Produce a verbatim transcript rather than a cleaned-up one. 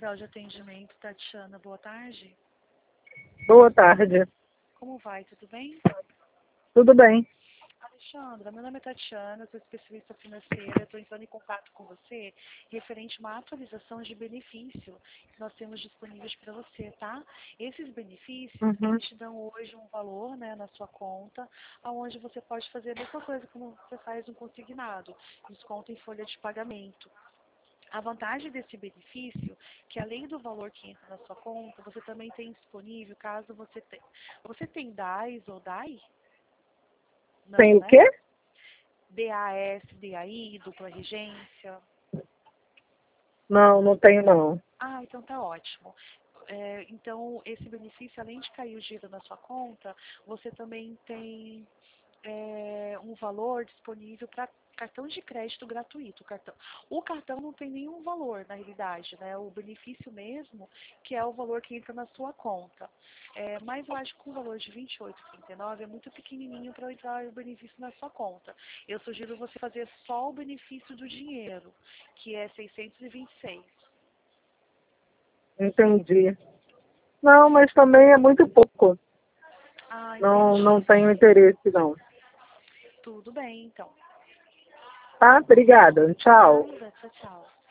Central de Atendimento, Tatiana, boa tarde. Boa tarde. Como vai? Tudo bem? Tudo bem? Alexandra, meu nome é Tatiana, sou especialista financeira, estou entrando em contato com você referente a uma atualização de benefício que nós temos disponíveis para você, tá? Esses benefícios, Uhum. eles te dão hoje um valor, né, na sua conta, onde você pode fazer a mesma coisa como você faz um consignado, desconto em folha de pagamento. A vantagem desse benefício, que além do valor que entra na sua conta, você também tem disponível, caso você tenha. Você tem D A S ou D A I? Não, Tem o né? quê? D A S, D A I, dupla regência. Não, não tenho não. Ah, então tá ótimo. É, então, esse benefício, além de cair o dinheiro na sua conta, você também tem é, um valor disponível para cartão de crédito gratuito. O cartão, o cartão não tem nenhum valor, na realidade, né? O benefício mesmo, que é o valor que entra na sua conta. É, mas eu acho que com o valor de vinte e oito reais e trinta e nove centavos é muito pequenininho para entrar o benefício na sua conta. Eu sugiro você fazer só o benefício do dinheiro, que é seiscentos e vinte e seis. Entendi. Não, mas também é muito pouco. Ah, Não, entendi. não tenho interesse não. Tudo bem, então. Tá? Obrigada. Tchau. Nada, tchau, tchau.